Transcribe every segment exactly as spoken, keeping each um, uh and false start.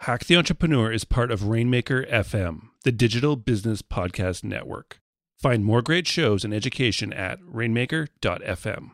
Hack the Entrepreneur is part of Rainmaker F M, the digital business podcast network. Find more great shows and education at rainmaker dot f m.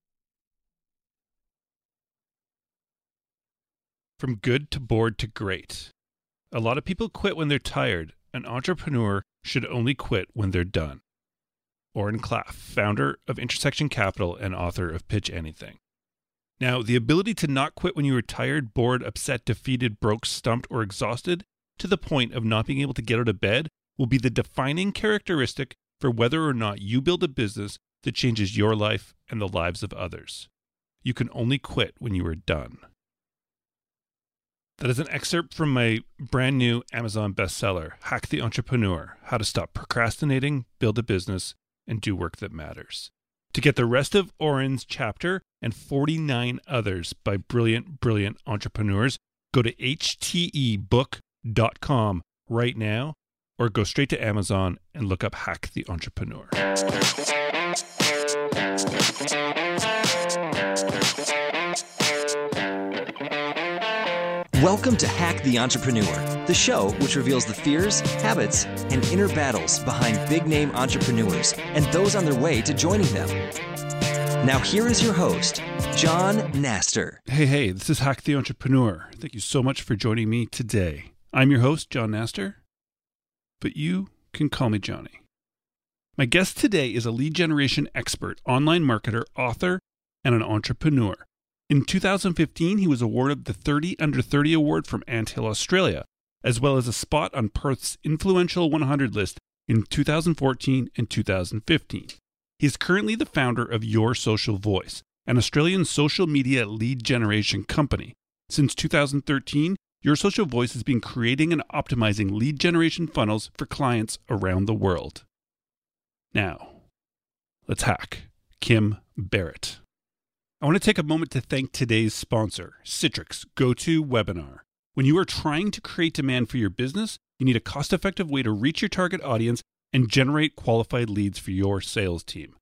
From good to bored to great. A lot of people quit when they're tired. An entrepreneur should only quit when they're done. Oren Klaff, founder of Intersection Capital and author of Pitch Anything. Now, the ability to not quit when you are tired, bored, upset, defeated, broke, stumped, or exhausted to the point of not being able to get out of bed will be the defining characteristic for whether or not you build a business that changes your life and the lives of others. You can only quit when you are done. That is an excerpt from my brand new Amazon bestseller, Hack the Entrepreneur: How to Stop Procrastinating, Build a Business, and Do Work That Matters. To get the rest of Oren's chapter and forty-nine others by brilliant, brilliant entrepreneurs, go to h t e book dot com right now or go straight to Amazon and look up Hack the Entrepreneur. Welcome to Hack the Entrepreneur, the show which reveals the fears, habits, and inner battles behind big-name entrepreneurs and those on their way to joining them. Now here is your host, John Naster. Hey, hey, this is Hack the Entrepreneur. Thank you so much for joining me today. I'm your host, John Naster, but you can call me Johnny. My guest today is a lead generation expert, online marketer, author, and an entrepreneur. In two thousand fifteen, he was awarded the thirty under thirty award from Anthill, Australia, as well as a spot on Perth's influential one hundred list in two thousand fourteen and two thousand fifteen. He is currently the founder of Your Social Voice, an Australian social media lead generation company. Since two thousand thirteen, Your Social Voice has been creating and optimizing lead generation funnels for clients around the world. Now, let's hack Kim Barrett. I want to take a moment to thank today's sponsor, Citrix GoToWebinar. When you are trying to create demand for your business, you need a cost-effective way to reach your target audience and generate qualified leads for your sales team.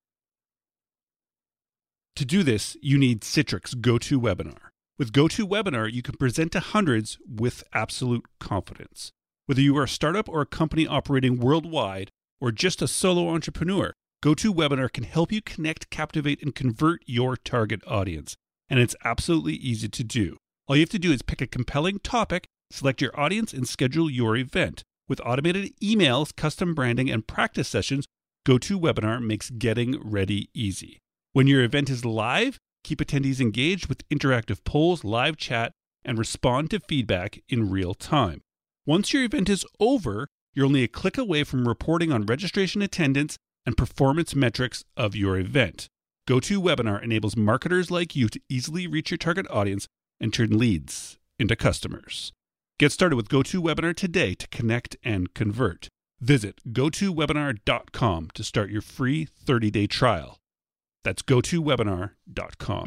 To do this, you need Citrix GoToWebinar. With GoToWebinar, you can present to hundreds with absolute confidence. Whether you are a startup or a company operating worldwide, or just a solo entrepreneur, GoToWebinar can help you connect, captivate, and convert your target audience. And it's absolutely easy to do. All you have to do is pick a compelling topic, select your audience, and schedule your event. With automated emails, custom branding, and practice sessions, GoToWebinar makes getting ready easy. When your event is live, keep attendees engaged with interactive polls, live chat, and respond to feedback in real time. Once your event is over, you're only a click away from reporting on registration attendance and performance metrics of your event. GoToWebinar enables marketers like you to easily reach your target audience and turn leads into customers. Get started with GoToWebinar today to connect and convert. Visit go to webinar dot com to start your free thirty-day trial. That's go to webinar dot com.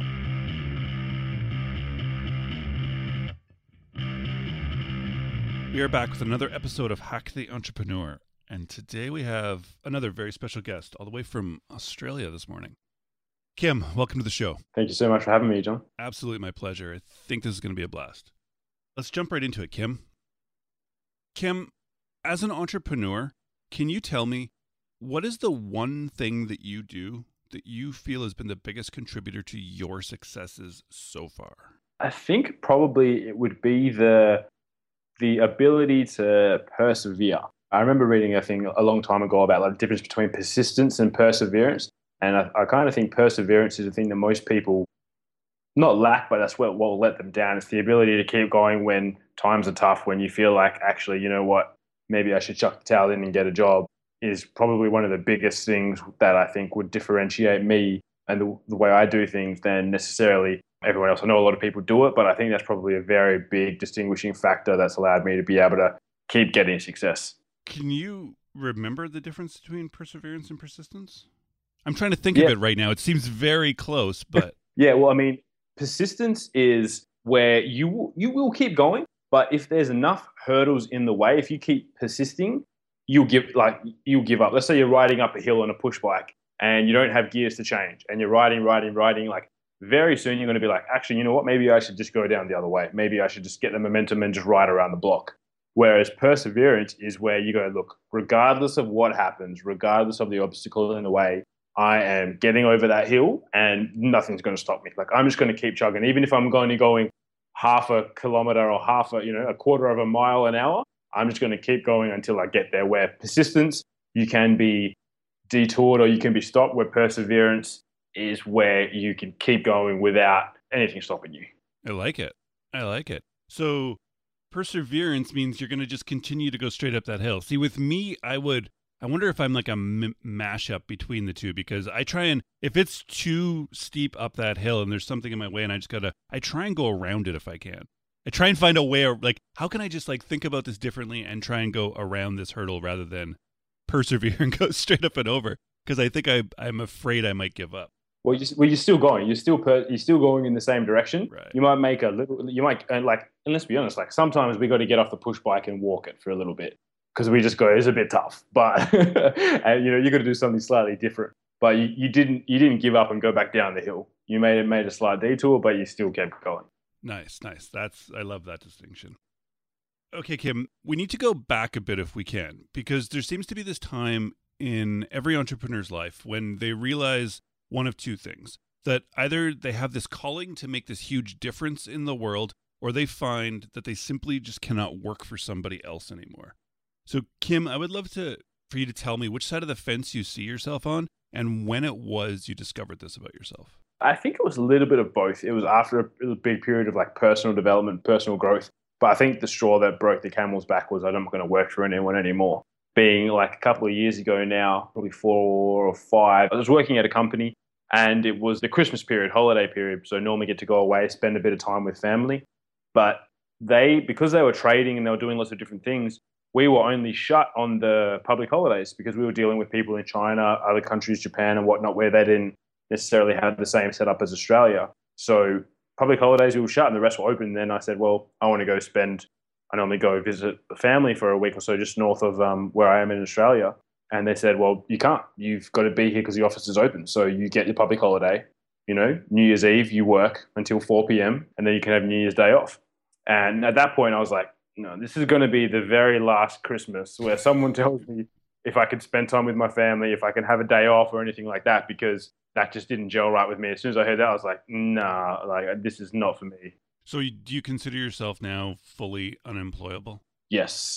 We are back with another episode of Hack the Entrepreneur. And today we have another very special guest all the way from Australia this morning. Kim, welcome to the show. Thank you so much for having me, John. Absolutely my pleasure. I think this is going to be a blast. Let's jump right into it, Kim. Kim, as an entrepreneur, can you tell me what is the one thing that you do that you feel has been the biggest contributor to your successes so far? I think probably it would be the the ability to persevere. I remember reading a thing a long time ago about like the difference between persistence and perseverance. And I, I kind of think perseverance is the thing that most people not lack, but that's what, what will let them down. It's the ability to keep going when times are tough, when you feel like, actually, you know what, maybe I should chuck the towel in and get a job, is probably one of the biggest things that I think would differentiate me and the, the way I do things than necessarily everyone else. I know a lot of people do it, but I think that's probably a very big distinguishing factor that's allowed me to be able to keep getting success. Can you remember the difference between perseverance and persistence? I'm trying to think yeah. of it right now. It seems very close, but... yeah, well, I mean, persistence is where you will, you will keep going, but if there's enough hurdles in the way, if you keep persisting, you'll give like you'll give up. Let's say you're riding up a hill on a push bike and you don't have gears to change, and you're riding, riding, riding like very soon you're going to be like, actually, you know what? Maybe I should just go down the other way. Maybe I should just get the momentum and just ride around the block. Whereas perseverance is where you go, look, regardless of what happens, regardless of the obstacle in the way, I am getting over that hill and nothing's going to stop me. Like, I'm just going to keep chugging. Even if I'm only going half a kilometer or half a, you know, a quarter of a mile an hour, I'm just going to keep going until I get there. Where persistence, you can be detoured or you can be stopped. Where perseverance is where you can keep going without anything stopping you. I like it. I like it. So perseverance means you're going to just continue to go straight up that hill. See, with me, I would, I wonder if I'm like a m- mashup between the two, because I try and, if it's too steep up that hill and there's something in my way and I just got to, I try and go around it if I can. I try and find a way, like, how can I just like think about this differently and try and go around this hurdle rather than persevere and go straight up and over? Because I think I, I'm afraid I might give up. Well, you, well, you're still going. You're still per, you're still going in the same direction. Right. You might make a little. You might and like. And let's be honest. Like sometimes we got to get off the push bike and walk it for a little bit because we just go. It's a bit tough, but and you know you got to do something slightly different. But you, you didn't. You didn't give up and go back down the hill. You made it made a slight detour, but you still kept going. Nice, nice. That's I love that distinction. Okay, Kim, we need to go back a bit if we can, because there seems to be this time in every entrepreneur's life when they realize one of two things: that either they have this calling to make this huge difference in the world, or they find that they simply just cannot work for somebody else anymore. So, Kim, I would love to for you to tell me which side of the fence you see yourself on and when it was you discovered this about yourself. I think it was a little bit of both. It was after a, a big period of like personal development, personal growth. But I think the straw that broke the camel's back was I'm not going to work for anyone anymore. Being like a couple of years ago now, probably four or five, I was working at a company. And it was the Christmas period, holiday period. So normally get to go away, spend a bit of time with family. But they, because they were trading and they were doing lots of different things, we were only shut on the public holidays because we were dealing with people in China, other countries, Japan and whatnot, where they didn't necessarily have the same setup as Australia. So public holidays, we were shut and the rest were open. And then I said, well, I want to go spend, I normally go visit the family for a week or so just north of um, where I am in Australia. And they said, well, you can't. You've got to be here because the office is open. So you get your public holiday, you know, New Year's Eve, you work until four p.m. and then you can have New Year's Day off. And at that point, I was like, no, this is going to be the very last Christmas where someone tells me if I could spend time with my family, if I can have a day off or anything like that, because that just didn't gel right with me. As soon as I heard that, I was like, nah, like this is not for me. So do you consider yourself now fully unemployable? Yes.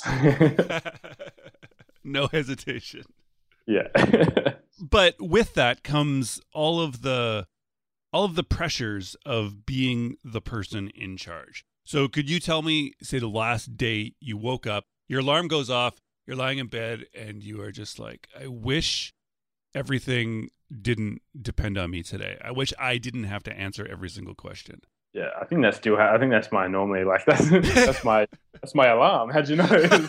No hesitation. Yeah. But with that comes all of the all of the pressures of being the person in charge. So could you tell me, say the last day you woke up, your alarm goes off, you're lying in bed and you are just like, I wish everything didn't depend on me today. I wish I didn't have to answer every single question. Yeah, I think that's still, I think that's my normally like, that's, that's my, that's my alarm. How'd you know?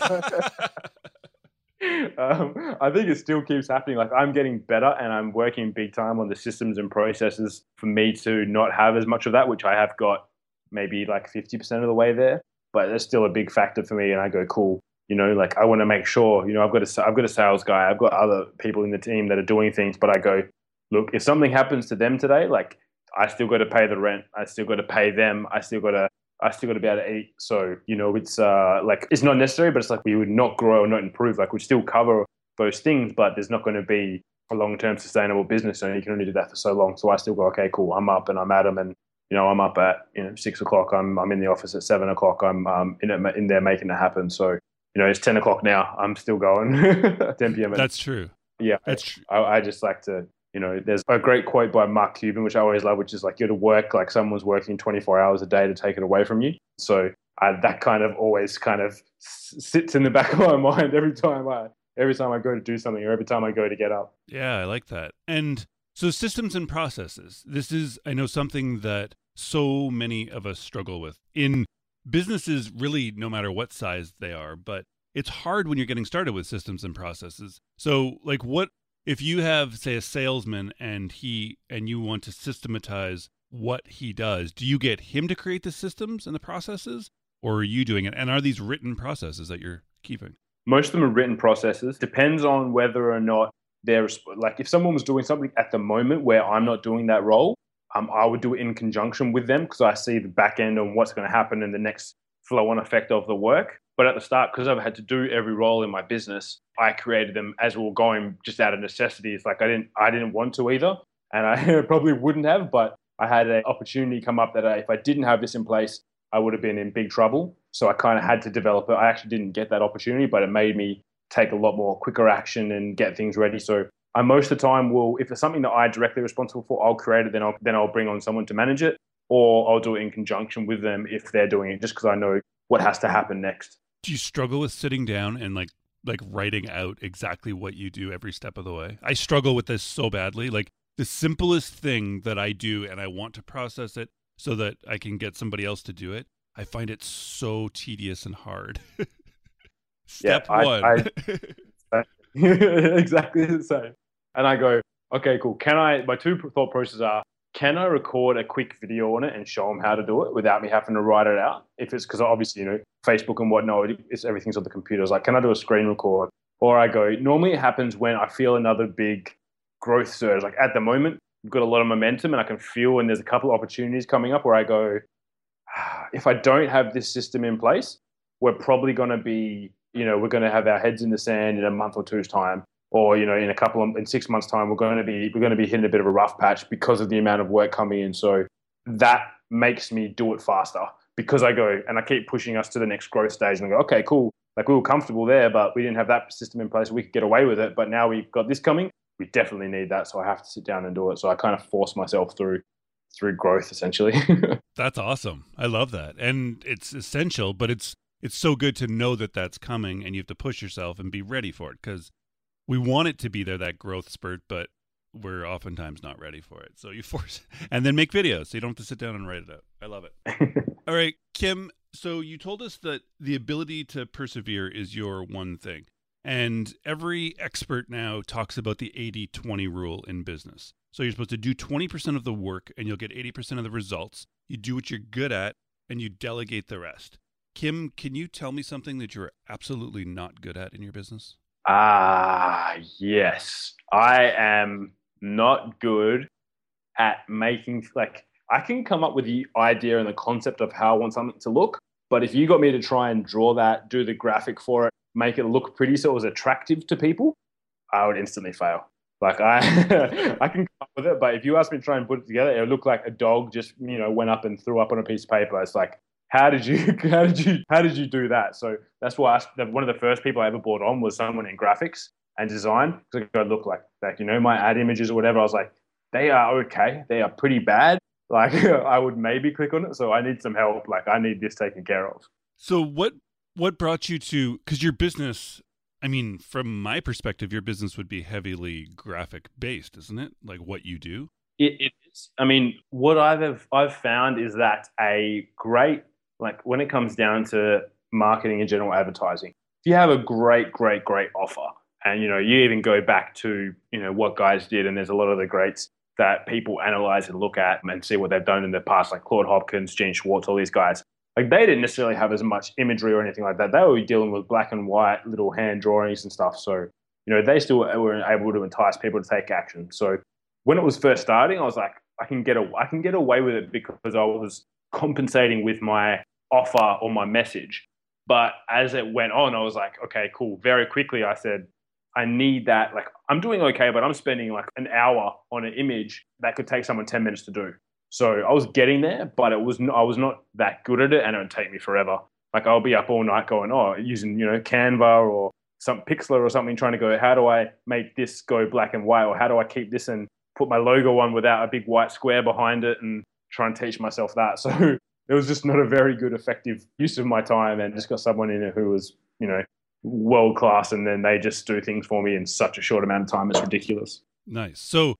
Um, I think it still keeps happening. Like I'm getting better and I'm working big time on the systems and processes for me to not have as much of that, which I have got maybe like fifty percent of the way there, but that's still a big factor for me. And I go, cool, you know, like I want to make sure, you know, I've got a, I've got a sales guy, I've got other people in the team that are doing things, but I go, look, if something happens to them today, like I still got to pay the rent. I still got to pay them. I still got to I still got to be able to eat. So, you know, it's uh, like, it's not necessary, but it's like we would not grow or not improve. Like we'd still cover those things, but there's not going to be a long-term sustainable business. And you can only do that for so long. So I still go, okay, cool. I'm up and I'm at them. And, you know, I'm up at, you know, six o'clock. I'm I'm in the office at seven o'clock. I'm um, in, it, in there making it happen. So, you know, it's ten o'clock now. I'm still going. ten p.m. That's true. Yeah. That's true. I, I just like to, you know, there's a great quote by Mark Cuban, which I always love, which is like, you're to work like someone's working twenty-four hours a day to take it away from you. So I, that kind of always kind of sits in the back of my mind every time I, every time I go to do something or every time I go to get up. Yeah, I like that. And so systems and processes, this is, I know, something that so many of us struggle with in businesses, really, no matter what size they are, but it's hard when you're getting started with systems and processes. So like what, if you have, say, a salesman and he and you want to systematize what he does, do you get him to create the systems and the processes, or are you doing it? And are these written processes that you're keeping? Most of them are written processes. Depends on whether or not they're like, if someone was doing something at the moment where I'm not doing that role, um, I would do it in conjunction with them because I see the back end on what's going to happen and the next flow on effect of the work. But at the start, because I've had to do every role in my business, I created them as we were going just out of necessity. It's like I didn't I didn't want to either, and I probably wouldn't have, but I had an opportunity come up that I, if I didn't have this in place, I would have been in big trouble. So I kind of had to develop it. I actually didn't get that opportunity, but it made me take a lot more quicker action and get things ready. So I most of the time will, if it's something that I'm directly responsible for, I'll create it, then I'll then I'll bring on someone to manage it, or I'll do it in conjunction with them if they're doing it, just because I know what has to happen next. Do you struggle with sitting down and like like writing out exactly what you do every step of the way? I struggle with this so badly. Like the simplest thing that I do, and I want to process it so that I can get somebody else to do it, I find it so tedious and hard. Step yeah, I, one. I, exactly the same. And I go, okay, cool. Can I, my two thought processes are, can I record a quick video on it and show them how to do it without me having to write it out? If it's because obviously, you know, Facebook and whatnot, it's everything's on the computer. It's like, can I do a screen record? Or I go, normally it happens when I feel another big growth surge. Like at the moment, we've got a lot of momentum and I can feel when there's a couple of opportunities coming up where I go, ah, if I don't have this system in place, we're probably going to be, you know, we're going to have our heads in the sand in a month or two's time. Or, you know, in a couple of, in six months' time, we're going to be, we're going to be hitting a bit of a rough patch because of the amount of work coming in. So that makes me do it faster because I go and I keep pushing us to the next growth stage and I go, okay, cool. Like we were comfortable there, but we didn't have that system in place. We could get away with it. But now we've got this coming. We definitely need that. So I have to sit down and do it. So I kind of force myself through, through growth essentially. That's awesome. I love that. And it's essential, but it's, it's so good to know that that's coming and you have to push yourself and be ready for it because we want it to be there, that growth spurt, but we're oftentimes not ready for it. So you force it. And then make videos so you don't have to sit down and write it out. I love it. All right, Kim, so you told us that the ability to persevere is your one thing. And every expert now talks about the eighty twenty rule in business. So you're supposed to do twenty percent of the work and you'll get eighty percent of the results. You do what you're good at and you delegate the rest. Kim, can you tell me something that you're absolutely not good at in your business? Ah, yes. I am not good at making, like, I can come up with the idea and the concept of how I want something to look. But if you got me to try and draw that, do the graphic for it, make it look pretty so it was attractive to people, I would instantly fail. Like, I I can come up with it, but if you ask me to try and put it together, it would look like a dog just, you know, went up and threw up on a piece of paper. It's like, How did you how did you how did you do that? So that's why I, one of the first people I ever brought on was someone in graphics and design because I look like like you know my ad images or whatever. I was like, they are okay, they are pretty bad. Like I would maybe click on it, so I need some help. Like I need this taken care of. So what what brought you to? Because your business, I mean, from my perspective, your business would be heavily graphic based, isn't it? Like what you do. It, it is. I mean, what I've I've found is that a great Like when it comes down to marketing and general advertising, if you have a great, great, great offer and, you know, you even go back to, you know, what guys did and there's a lot of the greats that people analyze and look at and see what they've done in the past, like Claude Hopkins, Gene Schwartz, all these guys. Like they didn't necessarily have as much imagery or anything like that. They were dealing with black and white little hand drawings and stuff. So, you know, they still were able to entice people to take action. So when it was first starting, I was like, I can get a, I can get away with it because I was compensating with my offer or my message. But as it went on, I was like, okay, cool. Very quickly, I said, I need that. Like, I'm doing okay, but I'm spending like an hour on an image that could take someone ten minutes to do. So I was getting there, but it was not, I was not that good at it, and it would take me forever. Like, I'll be up all night going, oh, using, you know, Canva or some Pixlr or something, trying to go, how do I make this go black and white? Or how do I keep this and put my logo on without a big white square behind it, and try and teach myself that. So it was just not a very good, effective use of my time, and just got someone in it who was, you know, world class, and then they just do things for me in such a short amount of time. It's ridiculous. Nice. So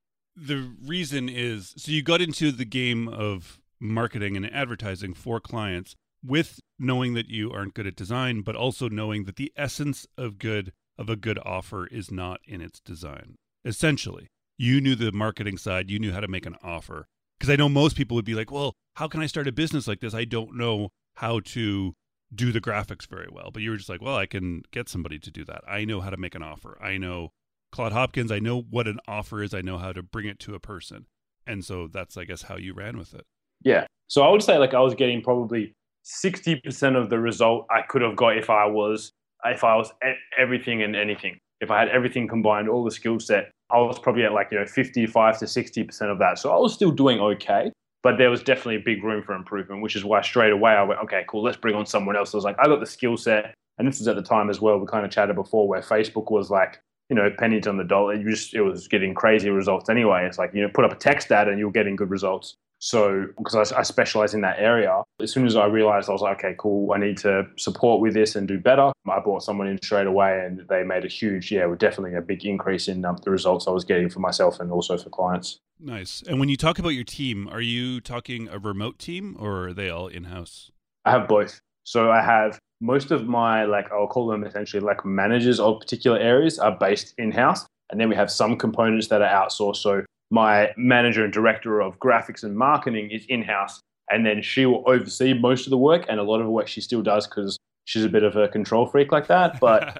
the reason is, so you got into the game of marketing and advertising for clients with knowing that you aren't good at design, but also knowing that the essence of good of a good offer is not in its design. Essentially, you knew the marketing side, you knew how to make an offer. Because I know most people would be like, well, how can I start a business like this? I don't know how to do the graphics very well. But you were just like, well, I can get somebody to do that. I know how to make an offer. I know Claude Hopkins. I know what an offer is. I know how to bring it to a person. And so that's, I guess, how you ran with it. Yeah. So I would say like I was getting probably sixty percent of the result I could have got if I was, if I was at everything and anything. If I had everything combined, all the skill set, I was probably at like, you know, fifty-five to sixty percent of that. So I was still doing okay, but there was definitely a big room for improvement, which is why straight away I went, okay, cool, let's bring on someone else. I was like, I got the skill set. And this was at the time as well, we kind of chatted before, where Facebook was like, you know, pennies on the dollar. You just, it was getting crazy results anyway. It's like, you know, put up a text ad and you're getting good results. So because I, I specialize in that area, as soon as I realized, I was like, okay, cool, I need to support with this and do better. I brought someone in straight away and they made a huge, yeah, definitely a big increase in um, the results I was getting for myself and also for clients. Nice. And when you talk about your team, are you talking a remote team or are they all in-house? I have both. So I have most of my, like, I'll call them essentially like managers of particular areas are based in-house. And then we have some components that are outsourced. So my manager and director of graphics and marketing is in-house. And then she will oversee most of the work. And a lot of the work she still does because she's a bit of a control freak like that. But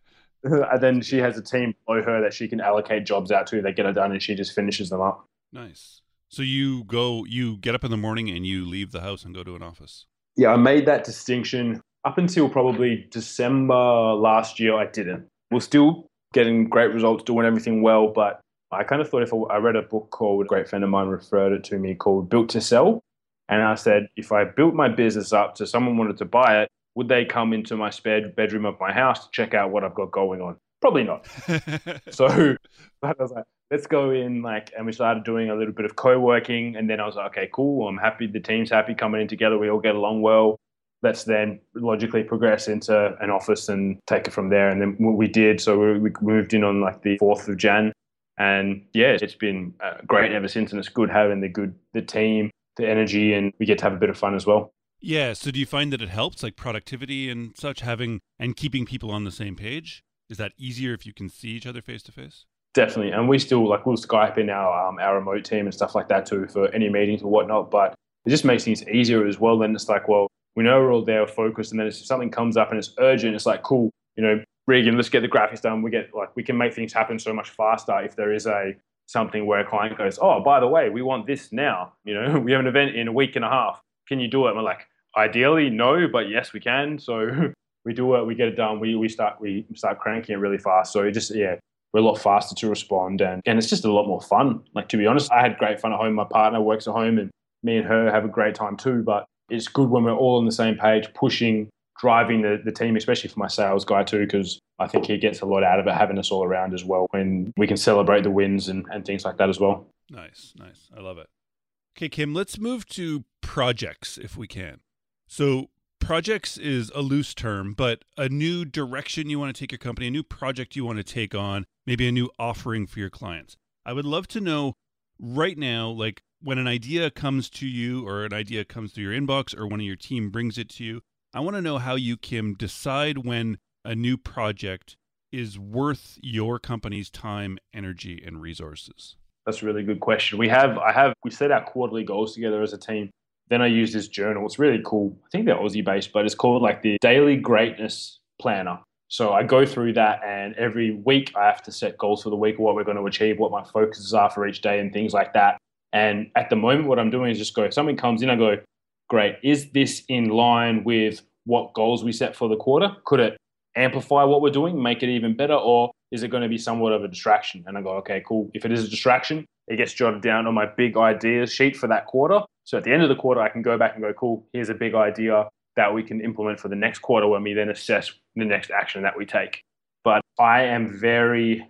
and then she has a team below her that she can allocate jobs out to. They get it done and she just finishes them up. Nice. So you go, you get up in the morning and you leave the house and go to an office. Yeah, I made that distinction up until probably December last year. I didn't. We're still getting great results, doing everything well. But I kind of thought if I, I read a book called, a great friend of mine referred it to me, called Built to Sell. And I said, if I built my business up to someone wanted to buy it, would they come into my spare bedroom of my house to check out what I've got going on? Probably not. So I was like, let's go in, like, and we started doing a little bit of co-working. And then I was like, okay, cool. I'm happy. The team's happy coming in together. We all get along well. Let's then logically progress into an office and take it from there. And then we did. So we, we moved in on like the fourth of January. And yeah, it's been uh, great ever since. And it's good having the good, the team, the energy, and we get to have a bit of fun as well. Yeah. So do you find that it helps, like productivity and such, having and keeping people on the same page? Is that easier if you can see each other face to face? Definitely. And we still, like, we'll Skype in our um, our remote team and stuff like that too for any meetings or whatnot. But it just makes things easier as well. Then it's like, well, we know we're all there focused. And then if something comes up and it's urgent, it's like, cool, you know, Regan, let's get the graphics done. We get like, we can make things happen so much faster if there is a something where a client goes, oh, by the way, we want this now. You know, we have an event in a week and a half. Can you do it? And we're like, ideally, no, but yes, we can. So we do it, we get it done. We we start we start cranking it really fast. So it just, yeah, we're a lot faster to respond. And, and it's just a lot more fun. Like, to be honest, I had great fun at home. My partner works at home and me and her have a great time too. But it's good when we're all on the same page, pushing, driving the, the team, especially for my sales guy too, because I think he gets a lot out of it, having us all around as well, when we can celebrate the wins and, and things like that as well. Nice, nice. I love it. Okay, Kim, let's move to projects if we can. So projects is a loose term, but a new direction you want to take your company, a new project you want to take on, maybe a new offering for your clients. I would love to know right now, like when an idea comes to you or an idea comes through your inbox or one of your team brings it to you, I want to know how you, Kim, decide when a new project is worth your company's time, energy, and resources. That's a really good question. We have, I have, we set our quarterly goals together as a team. Then I use this journal. It's really cool. I think they're Aussie based, but it's called like the Daily Greatness Planner. So I go through that and every week I have to set goals for the week, what we're going to achieve, what my focuses are for each day and things like that. And at the moment, what I'm doing is just go, if something comes in, I go, great. Is this in line with what goals we set for the quarter? Could it amplify what we're doing, make it even better? Or is it going to be somewhat of a distraction? And I go, okay, cool. If it is a distraction, it gets jotted down on my big ideas sheet for that quarter. So at the end of the quarter, I can go back and go, cool, here's a big idea that we can implement for the next quarter when we then assess the next action that we take. But I am very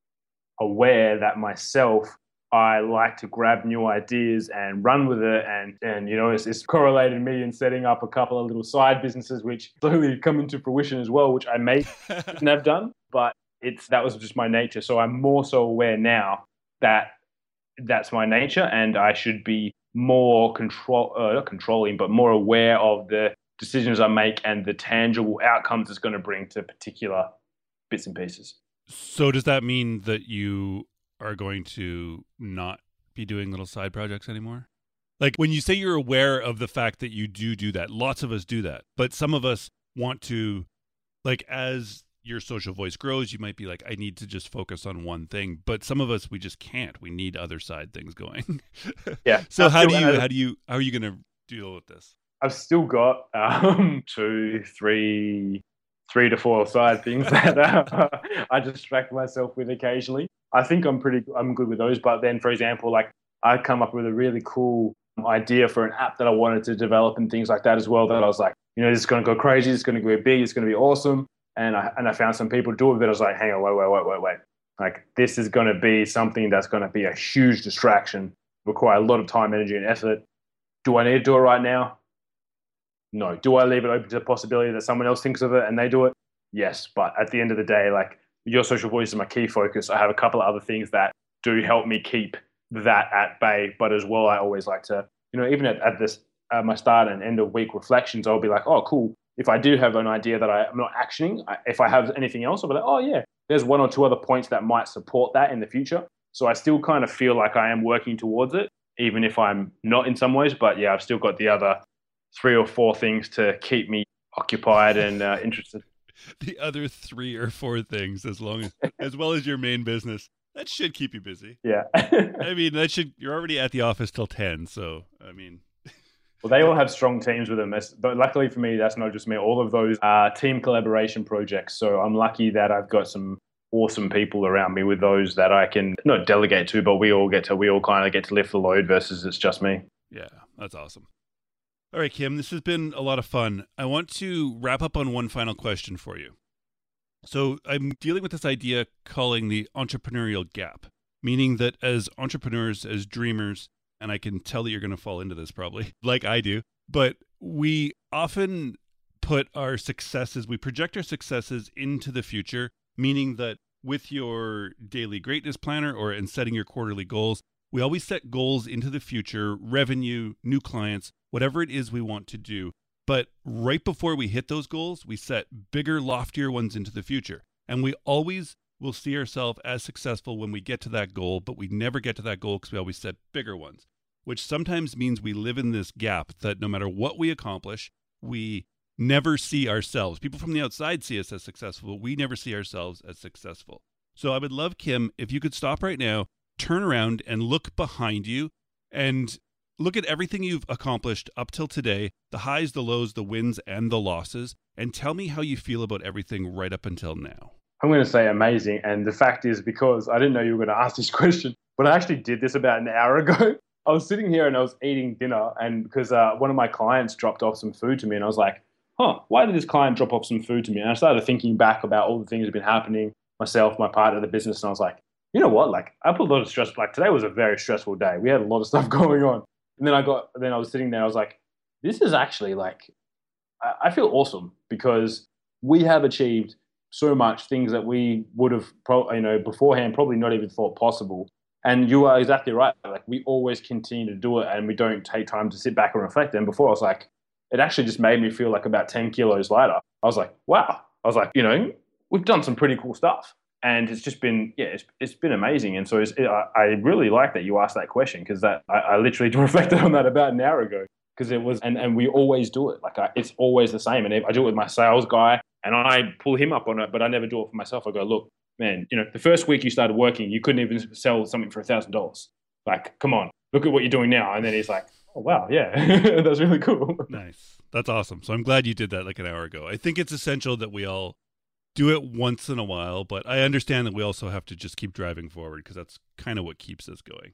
aware that myself, I like to grab new ideas and run with it. And, and you know, it's, it's correlated me in setting up a couple of little side businesses, which slowly come into fruition as well, which I may not have done, but it's that was just my nature. So I'm more so aware now that that's my nature and I should be more control, uh, not controlling, but more aware of the decisions I make and the tangible outcomes it's going to bring to particular bits and pieces. So does that mean that you are going to not be doing little side projects anymore? Like when you say you're aware of the fact that you do do that, lots of us do that, but some of us want to, like as your social voice grows, you might be like, I need to just focus on one thing. But some of us, we just can't. We need other side things going. Yeah. So I've how do still- you, and I- how do you, how are you going to deal with this? I've still got um, two, three, three to four side things that uh, I distract myself with occasionally. I think I'm pretty, I'm good with those. But then, for example, like I come up with a really cool idea for an app that I wanted to develop and things like that as well. That I was like, you know, this is going to go crazy. It's going to go big. It's going to be awesome. And I and I found some people do it, but I was like, hang on, wait, wait, wait, wait, wait. Like this is going to be something that's going to be a huge distraction, require a lot of time, energy, and effort. Do I need to do it right now? No. Do I leave it open to the possibility that someone else thinks of it and they do it? Yes. But at the end of the day, like your social voice is my key focus. I have a couple of other things that do help me keep that at bay. But as well, I always like to, you know, even at, at this, at my start and end of week reflections, I'll be like, oh, cool. If I do have an idea that I, I'm not actioning, I, if I have anything else, I'll be like, oh, yeah, there's one or two other points that might support that in the future. So I still kind of feel like I am working towards it, even if I'm not in some ways. But yeah, I've still got the other three or four things to keep me occupied and uh, interested. The other three or four things, as long as, as well as your main business, that should keep you busy. Yeah. I mean, that should, you're already at the office till ten. So, I mean, well, they all have strong teams with them. But luckily for me, that's not just me. All of those are team collaboration projects. So I'm lucky that I've got some awesome people around me with those that I can not delegate to, but we all get to, we all kind of get to lift the load versus it's just me. yeah, that's awesome. All right, Kim, this has been a lot of fun. I want to wrap up on one final question for you. So I'm dealing with this idea calling the entrepreneurial gap, meaning that as entrepreneurs, as dreamers, and I can tell that you're going to fall into this probably, like I do, but we often put our successes, we project our successes into the future, meaning that with your daily greatness planner or in setting your quarterly goals, we always set goals into the future, revenue, new clients, whatever it is we want to do. But right before we hit those goals, we set bigger, loftier ones into the future. And we always will see ourselves as successful when we get to that goal, but we never get to that goal because we always set bigger ones, which sometimes means we live in this gap that no matter what we accomplish, we never see ourselves. People from the outside see us as successful, but we never see ourselves as successful. So I would love, Kim, if you could stop right now, turn around and look behind you and look at everything you've accomplished up till today, the highs, the lows, the wins, and the losses, and tell me how you feel about everything right up until now. I'm going to say amazing. And the fact is, because I didn't know you were going to ask this question, but I actually did this about an hour ago. I was sitting here and I was eating dinner, and because uh, one of my clients dropped off some food to me, and I was like, huh, why did this client drop off some food to me? And I started thinking back about all the things that have been happening, myself, my part of the business, and I was like, you know what? Like, I put a lot of stress. Like, today was a very stressful day. We had a lot of stuff going on. And then I got, then I was sitting there, I was like, this is actually like, I, I feel awesome because we have achieved so much things that we would have, pro, you know, beforehand probably not even thought possible. And you are exactly right. Like, we always continue to do it and we don't take time to sit back and reflect. And before I was like, it actually just made me feel like about ten kilos lighter. I was like, wow. I was like, you know, we've done some pretty cool stuff. And it's just been, yeah, it's, it's been amazing. And so it's, it, I, I really like that you asked that question because that I, I literally reflected on that about an hour ago because it was, and, and we always do it. Like I, it's always the same. And if I do it with my sales guy and I pull him up on it, but I never do it for myself. I go, look, man, you know, the first week you started working, you couldn't even sell something for a thousand dollars. Like, come on, look at what you're doing now. And then he's like, oh, wow, yeah, that's really cool. Nice. That's awesome. So I'm glad you did that like an hour ago. I think it's essential that we all do it once in a while, but I understand that we also have to just keep driving forward because that's kind of what keeps us going.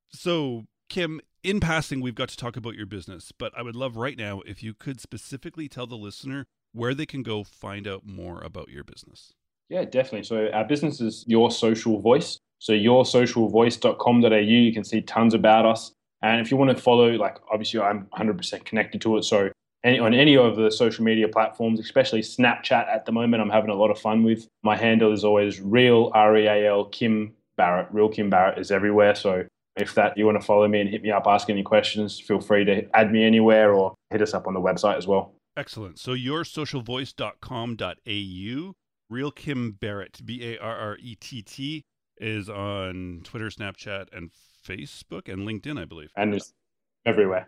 So, Kim, in passing, we've got to talk about your business, but I would love right now if you could specifically tell the listener where they can go find out more about your business. Yeah, definitely. So our business is Your Social Voice. So your social voice dot com dot a u. You can see tons about us. And if you want to follow, like obviously I'm one hundred percent connected to it. So any, on any of the social media platforms, especially Snapchat at the moment, I'm having a lot of fun with. My handle is always real, R E A L, Kim Barrett. Real Kim Barrett is everywhere. So if that you want to follow me and hit me up, ask any questions, feel free to add me anywhere or hit us up on the website as well. Excellent. So your social voice dot com dot a u. Real Kim Barrett, B A R R E T T, is on Twitter, Snapchat, and Facebook, and LinkedIn, I believe. And it's everywhere.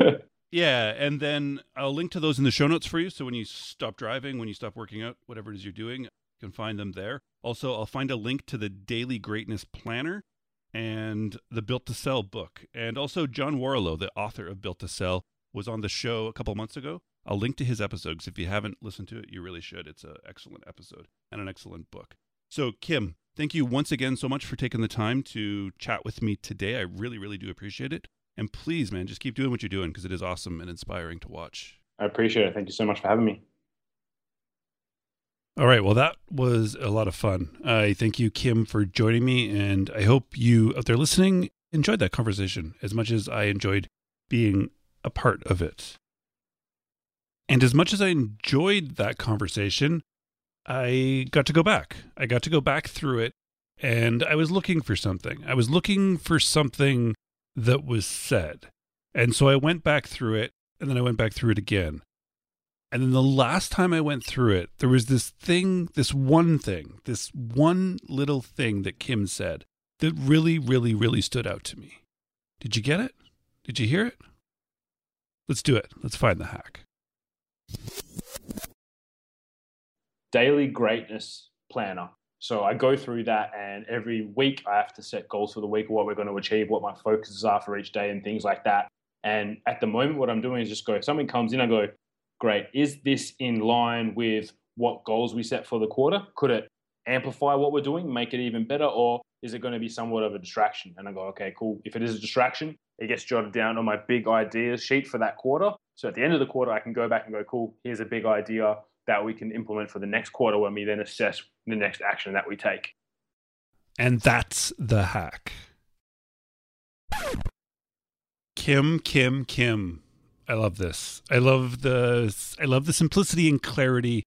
Yeah, and then I'll link to those in the show notes for you. So when you stop driving, when you stop working out, whatever it is you're doing, You can find them there. Also, I'll find a link to the Daily Greatness Planner and the Built to Sell book. And also John Warlow, the author of Built to Sell, was on the show a couple months ago. I'll link to his episode because if you haven't listened to it, you really should. It's an excellent episode and an excellent book. So, Kim, thank you once again so much for taking the time to chat with me today. I really, really do appreciate it. And please, man, just keep doing what you're doing because it is awesome and inspiring to watch. I appreciate it. Thank you so much for having me. All right. Well, that was a lot of fun. I thank you, Kim, for joining me. And I hope you out there listening enjoyed that conversation as much as I enjoyed being a part of it. And as much as I enjoyed that conversation, I got to go back. I got to go back through it, and I was looking for something. I was looking for something that was said. And so I went back through it, and then I went back through it again. And then the last time I went through it, there was this thing, this one thing, this one little thing that Kim said that really, really, really stood out to me. Did you get it? Did you hear it? Let's do it. Let's find the hack. Daily Greatness Planner. So I go through that, and every week I have to set goals for the week, what we're going to achieve, what my focuses are for each day and things like that. And at the moment, what I'm doing is just go, if something comes in, I go, great, is this in line with what goals we set for the quarter? Could it amplify what we're doing, make it even better, or is it going to be somewhat of a distraction? And I go, okay, cool. If it is a distraction, it gets jotted down on my big ideas sheet for that quarter. So at the end of the quarter, I can go back and go, cool, here's a big idea that we can implement for the next quarter when we then assess the next action that we take. And that's the hack. Kim, Kim, Kim. I love this. I love the I love the simplicity and clarity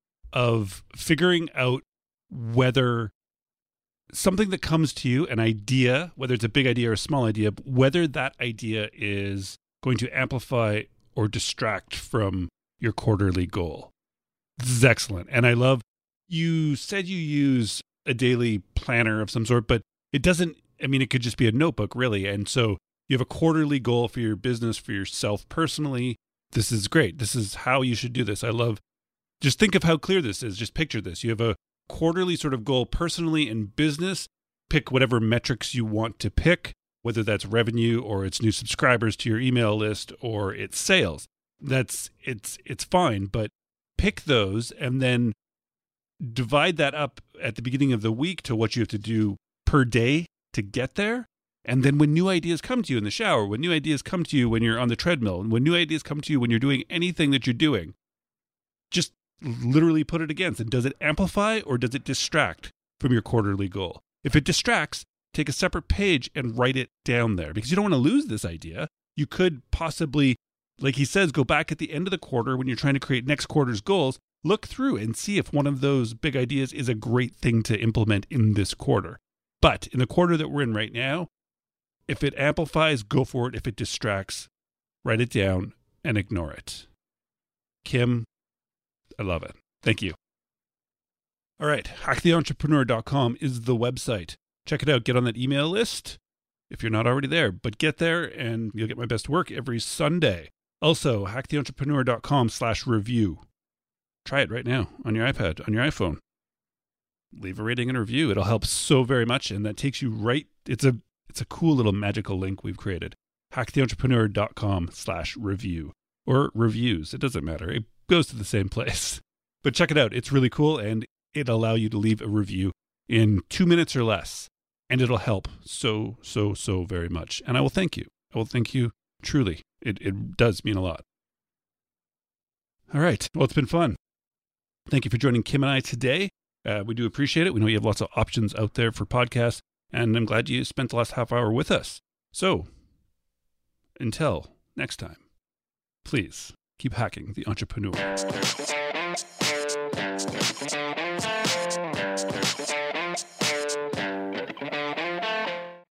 of figuring out whether something that comes to you, an idea, whether it's a big idea or a small idea, whether that idea is going to amplify or distract from your quarterly goal. This is excellent. And I love, you said you use a daily planner of some sort, but it doesn't, I mean, it could just be a notebook really. And so you have a quarterly goal for your business, for yourself personally. This is great. This is how you should do this. I love, just think of how clear this is. Just picture this. You have a quarterly sort of goal personally and business. Pick whatever metrics you want to pick, whether that's revenue or it's new subscribers to your email list or it's sales. That's, it's, it's fine, but pick those and then divide that up at the beginning of the week to what you have to do per day to get there. And then when new ideas come to you in the shower, when new ideas come to you when you're on the treadmill, and when new ideas come to you when you're doing anything that you're doing, just literally put it against. And does it amplify or does it distract from your quarterly goal? If it distracts, take a separate page and write it down there because you don't want to lose this idea. You could possibly, like he says, go back at the end of the quarter when you're trying to create next quarter's goals, look through and see if one of those big ideas is a great thing to implement in this quarter. But in the quarter that we're in right now, if it amplifies, go for it. If it distracts, write it down and ignore it. Kim, I love it. Thank you. All right. hack the entrepreneur dot com is the website. Check it out. Get on that email list if you're not already there. But get there and you'll get my best work every Sunday. Also, hack the entrepreneur dot com slash review. Try it right now on your iPad, on your iPhone. Leave a rating and a review. It'll help so very much. And that takes you right. It's a It's a cool little magical link we've created. hack the entrepreneur dot com slash review or reviews. It doesn't matter. It goes to the same place. But check it out. It's really cool and it'll allow you to leave a review in two minutes or less. And it'll help so, so, so very much. And I will thank you. I will thank you truly. It, it does mean a lot. All right. Well, it's been fun. Thank you for joining Kim and I today. Uh, we do appreciate it. We know you have lots of options out there for podcasts. And I'm glad you spent the last half hour with us. So, until next time, please keep hacking the entrepreneur.